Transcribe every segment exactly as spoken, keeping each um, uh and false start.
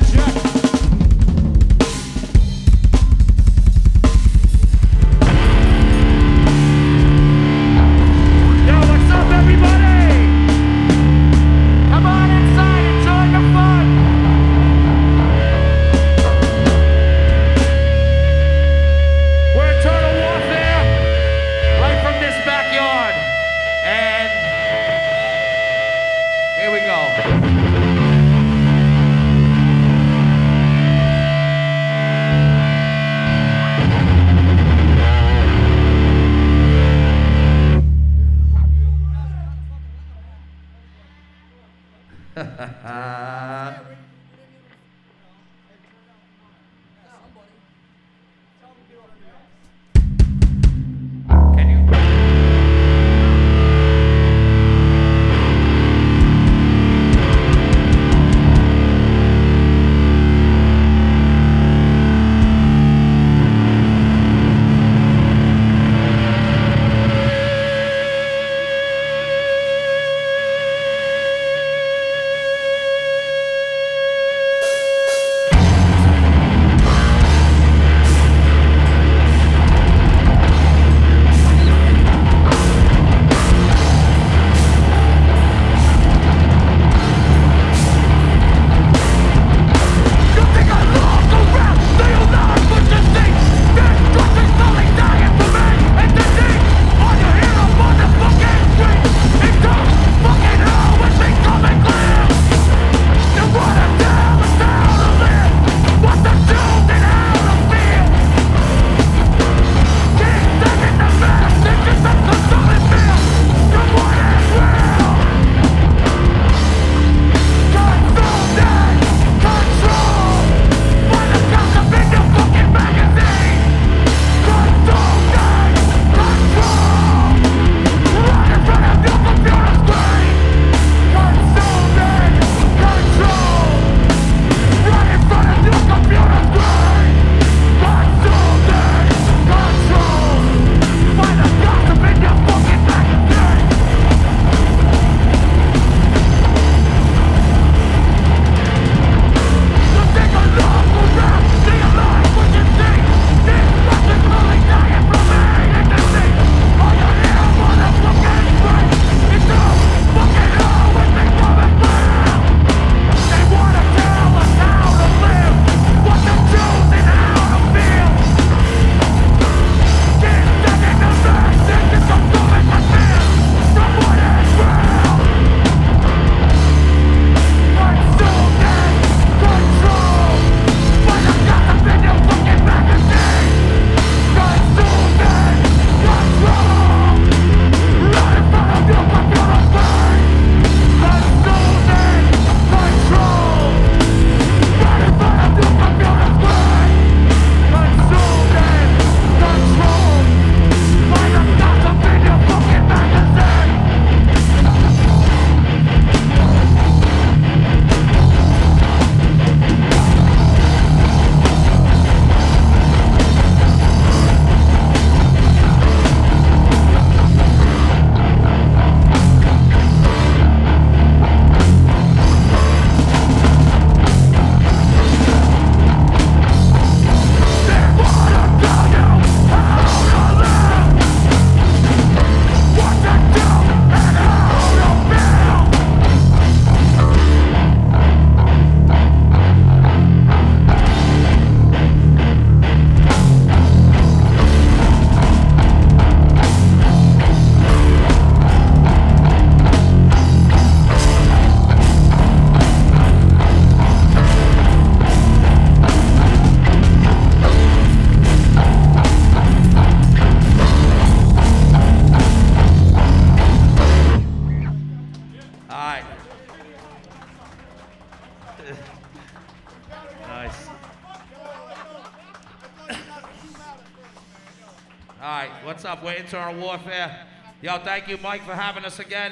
All right, what's up? We're Internal Warfare. Yo, thank you, Mike, for having us again.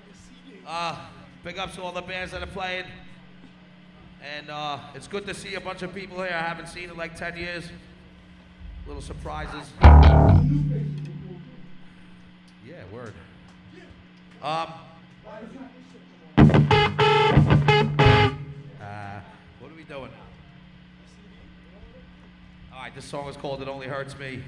Uh, big ups to all the bands that are playing. And uh, it's good to see a bunch of people here I haven't seen in like ten years. Little surprises. Yeah, word. Um. Uh, What are we doing? All right, this song is called It Only Hurts Me.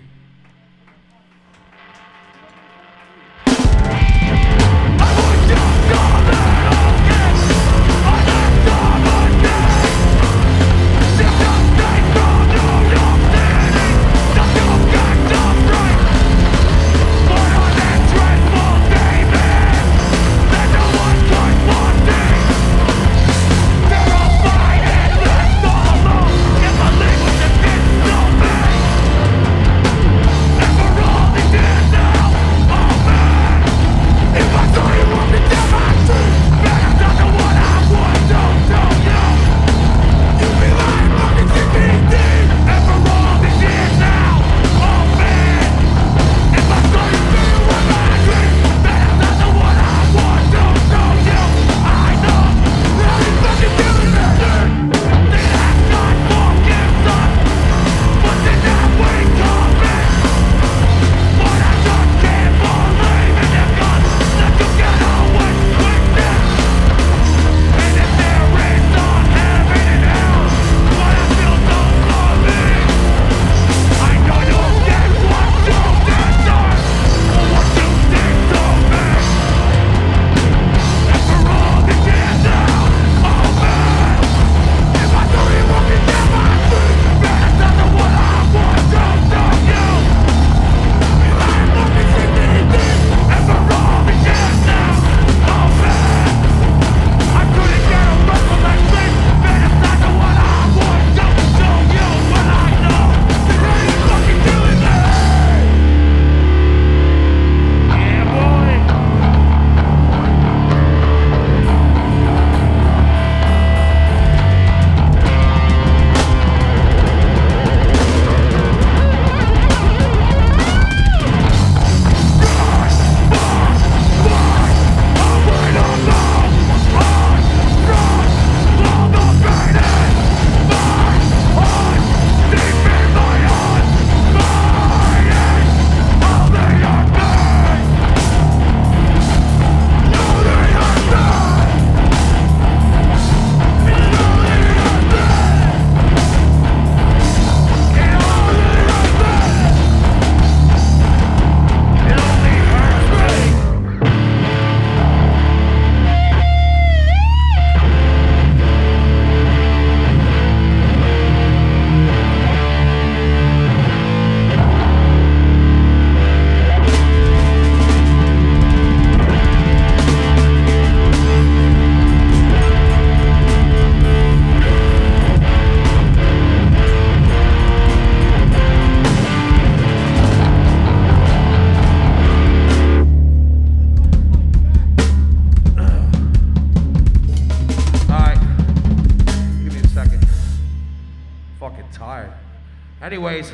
Anyways,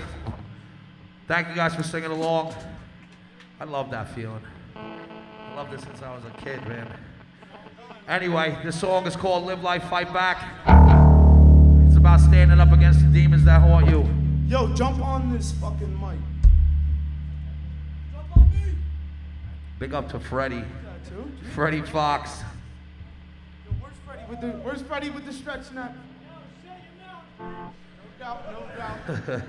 thank you guys for singing along. I love that feeling. I loved it since I was a kid, man. Anyway, this song is called Live Life, Fight Back. It's about standing up against the demons that haunt you. Yo, jump on this fucking mic. Jump on me. Big up to Freddie. That too? Freddie Fox. Yo, where's Freddie with the Where's Freddie with the stretch now? No doubt, no doubt.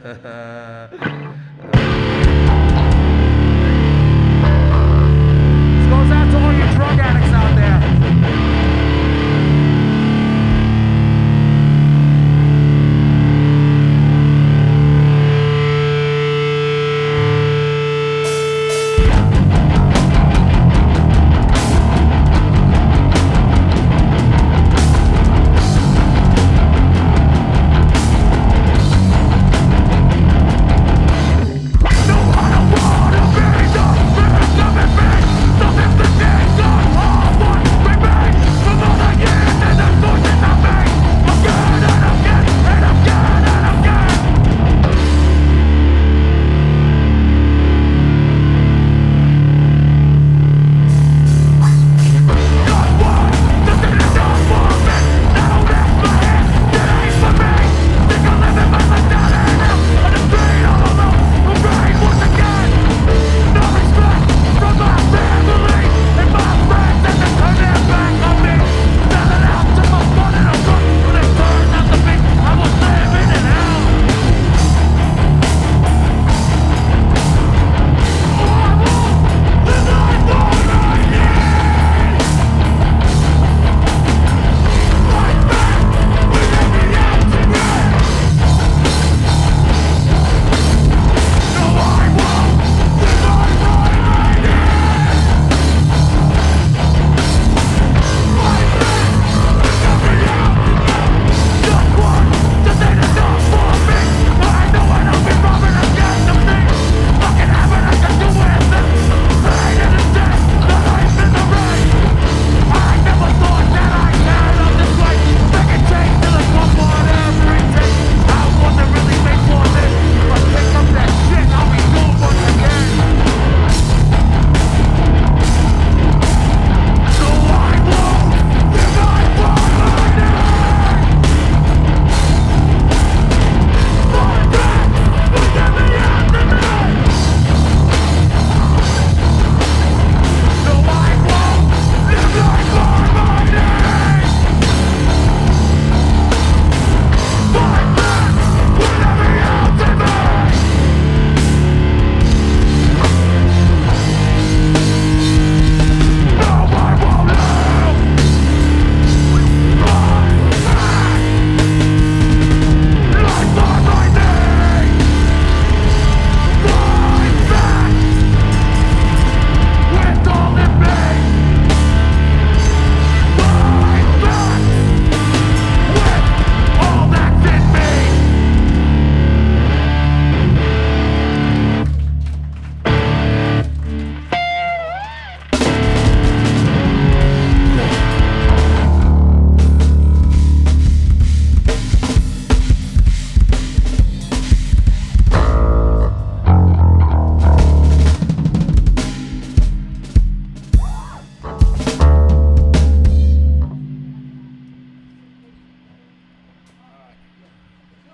This goes out to all you drug addicts out there.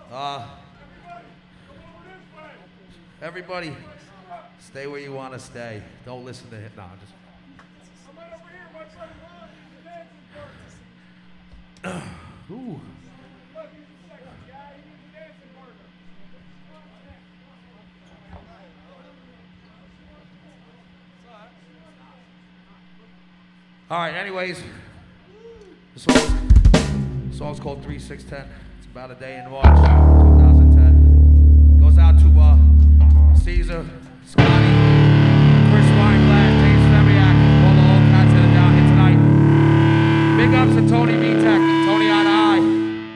Uh, everybody, stay where you want to stay. Don't listen to him. No, I'm just. Ooh. All right, anyways, the song, the song's called three six ten. It's about a day in March twenty ten. Goes out to uh, Caesar, Scotty, Chris Weinblatt, James Femiak, all the old cats that are down here tonight. Big ups to Tony Vitek, Tony on high.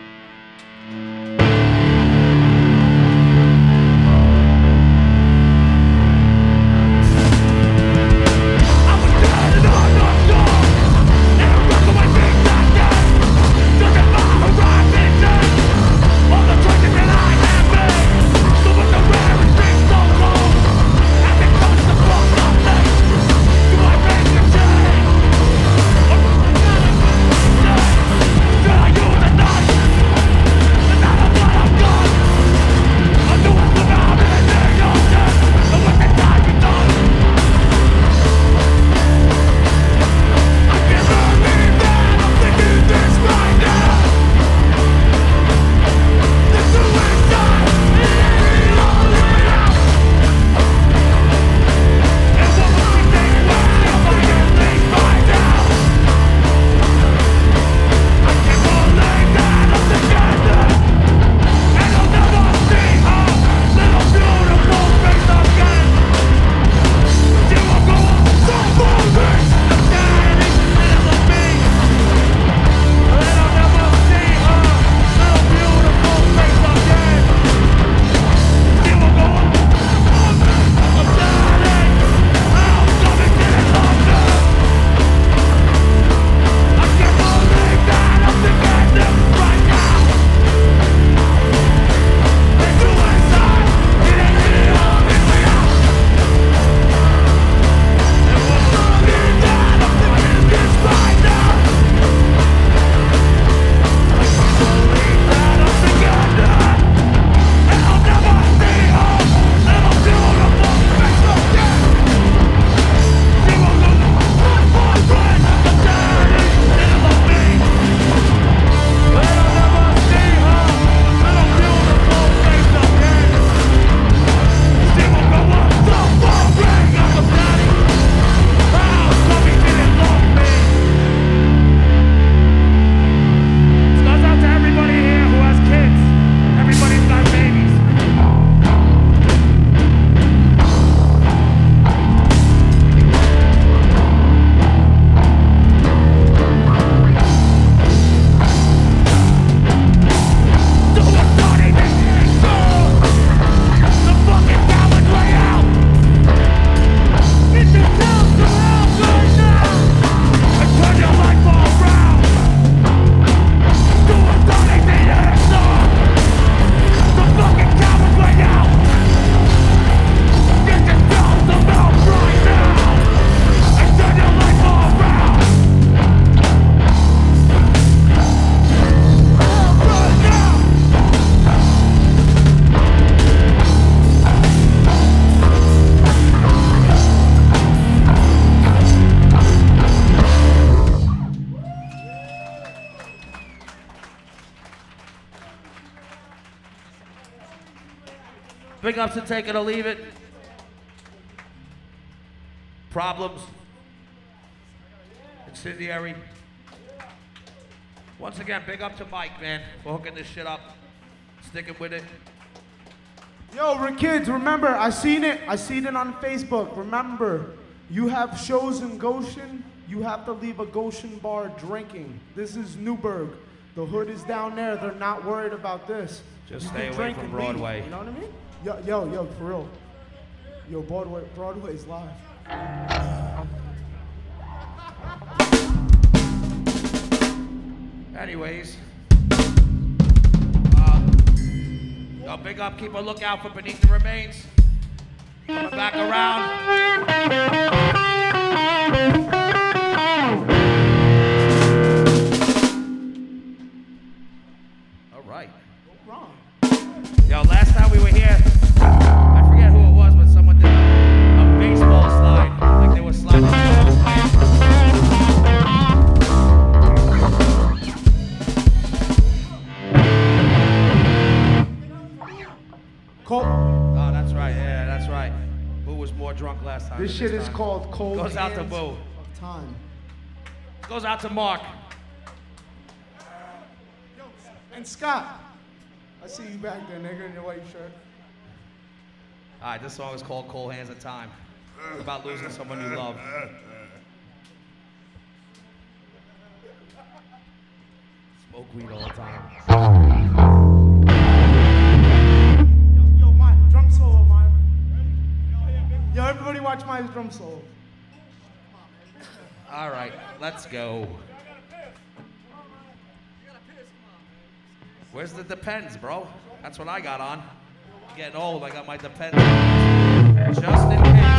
Big ups to Take It or Leave It. Problems. Incendiary. Once again, big up to Mike, man, for hooking this shit up, sticking with it. Yo, re- kids, remember, I seen it. I seen it on Facebook. Remember, you have shows in Goshen. You have to leave a Goshen bar drinking. This is Newburgh. The hood is down there. They're not worried about this. Just You stay can away drink from and leave, Broadway. You know what I mean? Yo, yo, yo, for real. Yo, Broadway, Broadway's live. Anyways, uh, yo, big up, keep a lookout for Beneath the Remains. Coming back around. All right. Wrong. Yo, last time we were here, I forget who it was, but someone did a baseball slide, like they were sliding. Cold. Oh, that's right. Yeah, that's right. Boo was more drunk last time. This shit is time. called Cold Goes out to Hands Boo. of Time. Goes out to Mark. And Scott. I see you back there, nigga, in your white shirt. All right, this song is called Cold Hands of Time. It's about losing someone you love. Smoke weed all the time. Yo, yo, my drum solo, man. Yo, everybody watch my drum solo. All right, let's go. Where's the Depends, bro? That's what I got on. I'm getting old, I got my Depends on. Just in case.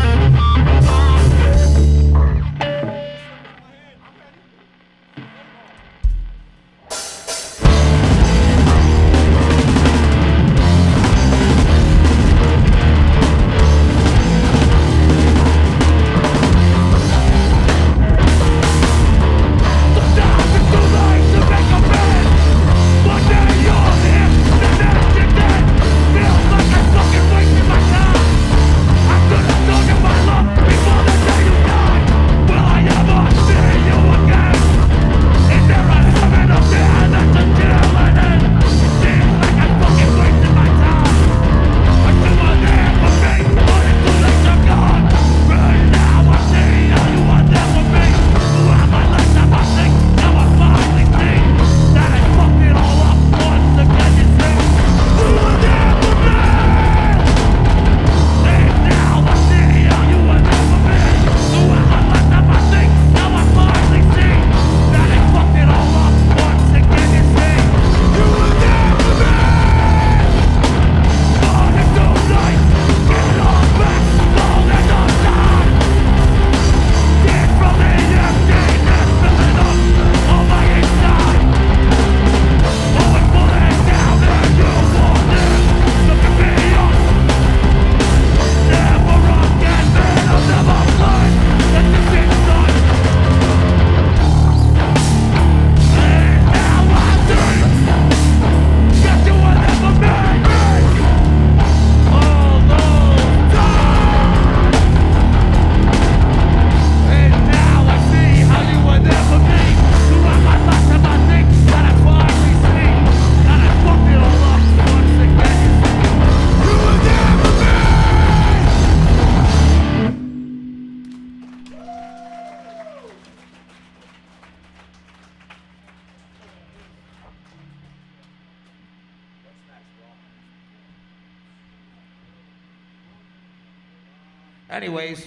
Anyways,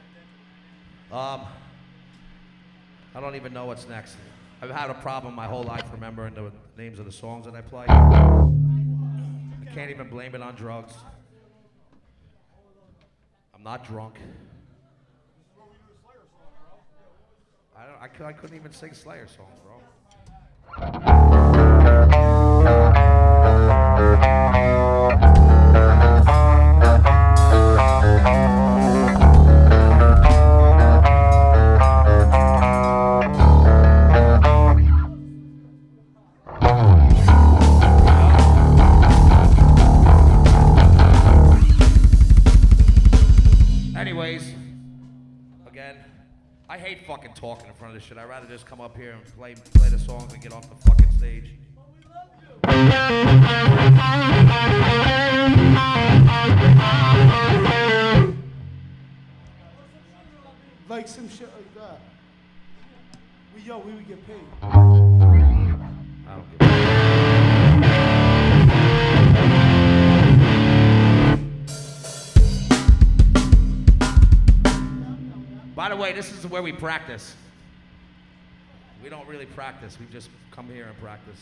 um, I don't even know what's next. I've had a problem my whole life remembering the names of the songs that I play. I can't even blame it on drugs. I'm not drunk. I don't. I, cou- I couldn't even sing Slayer songs, bro. Anyways, again, I hate fucking talking in front of this shit. I'd rather just come up here and play play the songs and get off the fucking stage. Like some shit like that. We, yo, we would get paid. I don't give a By the way, this is where we practice. We don't really practice. We just come here and practice.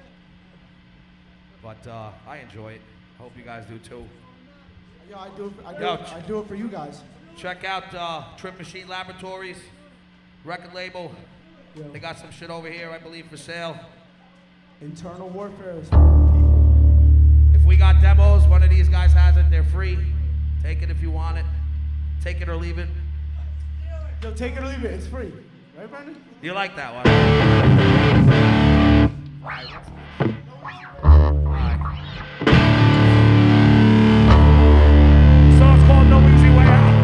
But uh, I enjoy it. Hope you guys do too. Yo, I do, I do, Yo, I do it for you guys. Check out uh, Trip Machine Laboratories, record label. Yo. They got some shit over here, I believe, for sale. Internal warfare is for the people. If we got free. Take it if you want it. Take it or leave it. Yo, take it or leave it. It's free. Right, Brandon? You like that one? All right. The song's called No Easy Way Out.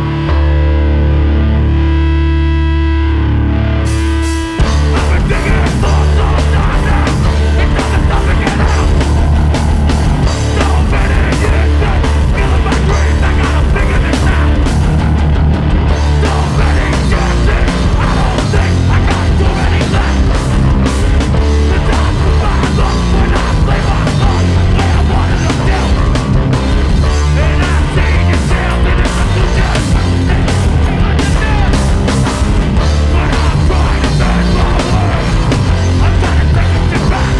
I've been digging for some time now. It doesn't stop me get out. So many years spent killing my dreams. I gotta figure this out. So many chances. I don't think I got too many left. The time for my luck when I play my luck. Way I wanted to do. And I've seen yourself in institutions. And you understand. But I'm trying to bend my way. I'm trying to take this shit back.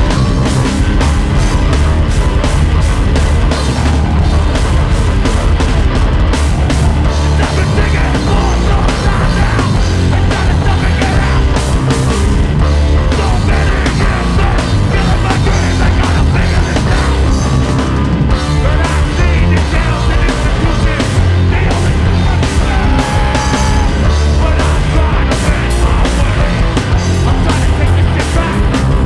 I've been digging for some time now. It's not enough to get out. So many years spent killing my dreams. I gotta figure this out. But I've seen the jails and institutions. The only thing I understand. But I'm trying to bend my way. I'm trying to take this shit back.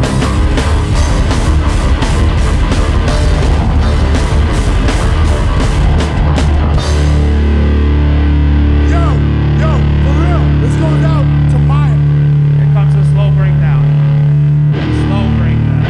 Yo, yo, for real. This goes out to Maya. Here comes a slow breakdown. Slow breakdown.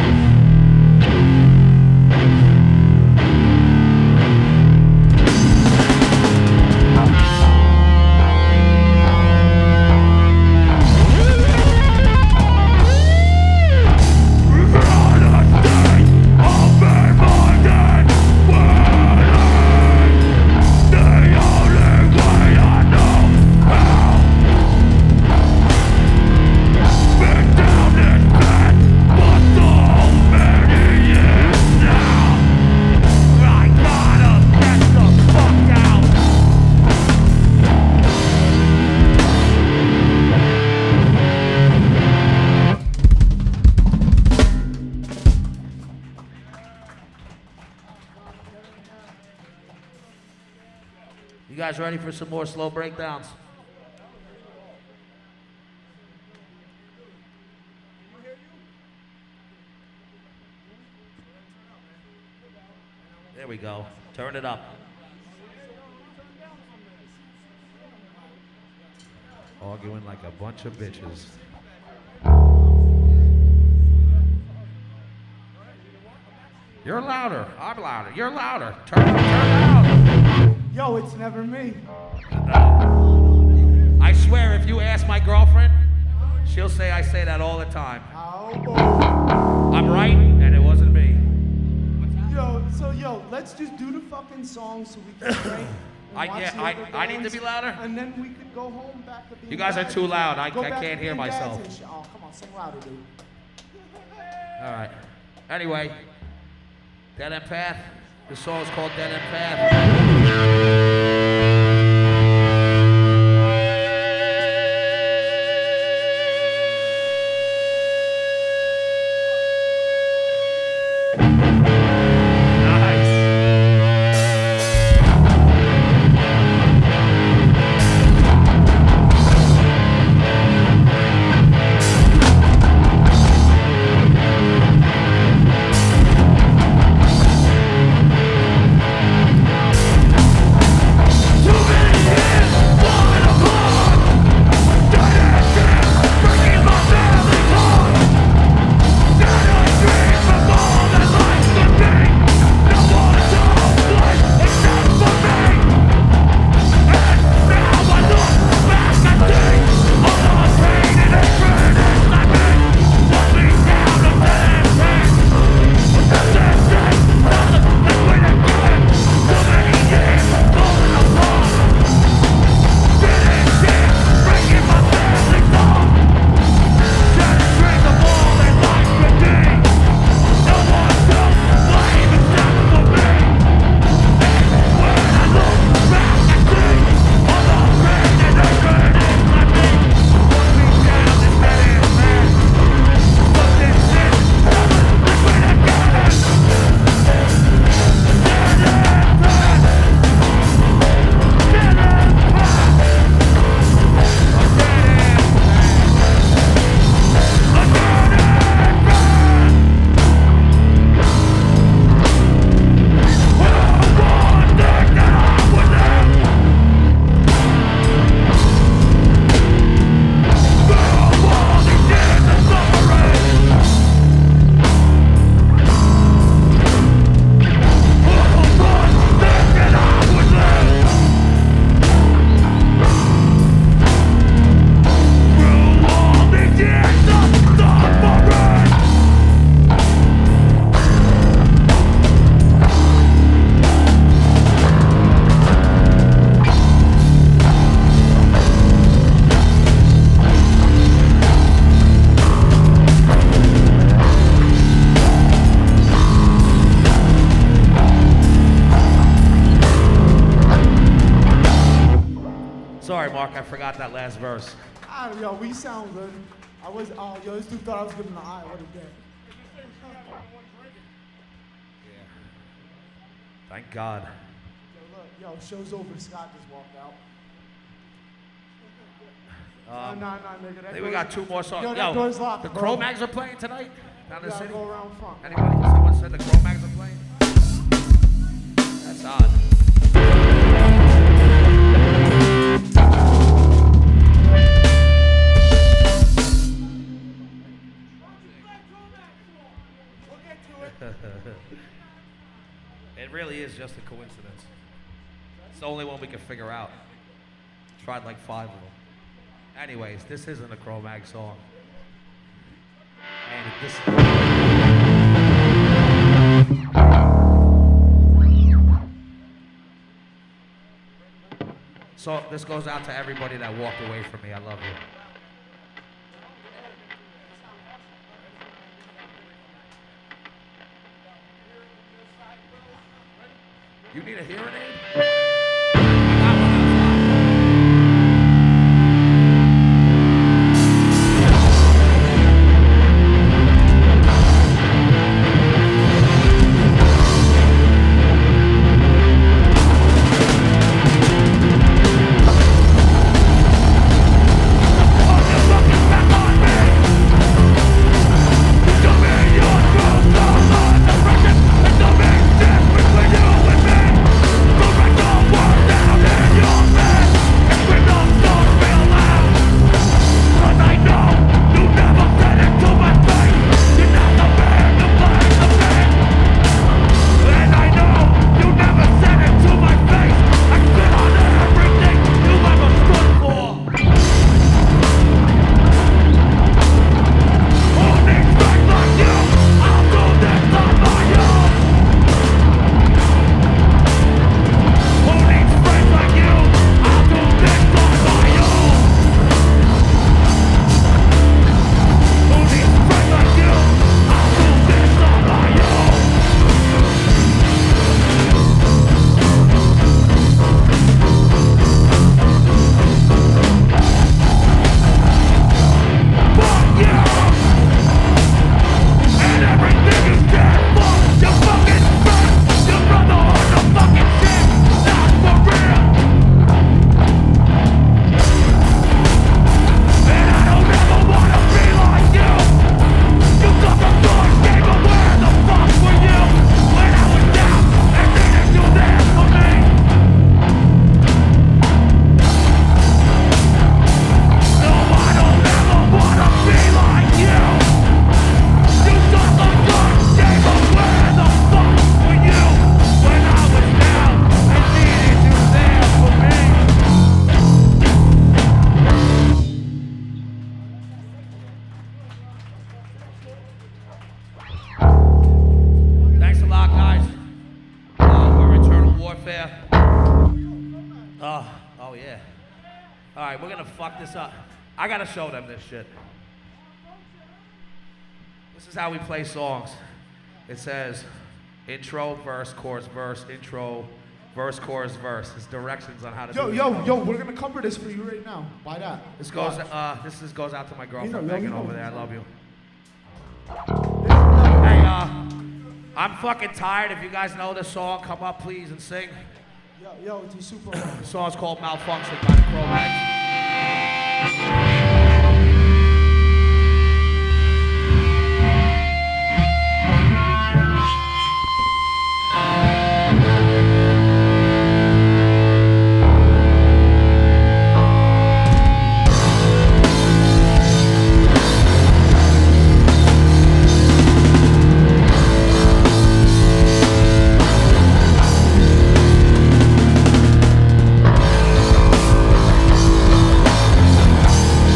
You guys ready for some more slow breakdowns? There we go. Turn it up. Arguing like a bunch of bitches. You're louder. I'm louder. You're louder. Turn up, turn out. Yo, it's never me. I swear, if you ask my girlfriend, she'll say I say that all the time. Oh, boy. I'm right, and it wasn't me. Yo, so yo, let's just do the fucking song so we can break. and I- watch yeah, the I- other I need to bands, be louder? And then we could go home back to being You guys are dads. too loud. I- Go I back can't to hear being dads myself. and shit. Oh, come on, sing louder, dude. All right. Anyway, Dead End Path. The song is called Dead End Path. Mark. I forgot that last verse. Ah, yo, we sound good. I was, oh, yo, this dude thought I was giving the eye. What a dick. Yeah. Thank God. Yo, look, yo, show's over. Scott just walked out. Um, no, no, no, nigga. I think we got two more songs. Yo, that door's locked, the bro. Cro-Mags are playing tonight down in the Yeah, city. go around front. Anybody? Someone said the Cro-Mags are playing? That's odd. It really is just a coincidence. It's the only one we can figure out. Tried like five of them. Anyways, this isn't a Cro-Mag song. And this. So this goes out to everybody that walked away from me. I love you. You need a hearing aid? This up. I gotta show them this shit. This is how we play songs. It says intro, verse, chorus, verse, intro, verse, chorus, verse. There's directions on how to yo, do it. Yo, yo, yo, we're gonna cover this for you right now. Buy that. This goes uh this is goes out to my girlfriend you know, Megan you know. over there. I love you. Hey, uh, I'm fucking tired. If you guys know this song, come up please and sing. Yo, yo, it's a super. The song's called Malfunction by the Cro-Mags. Malfunction.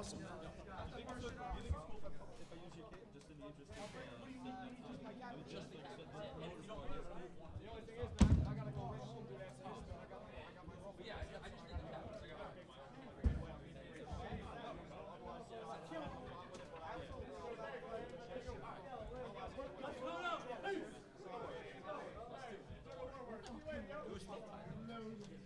awesome. Let's go.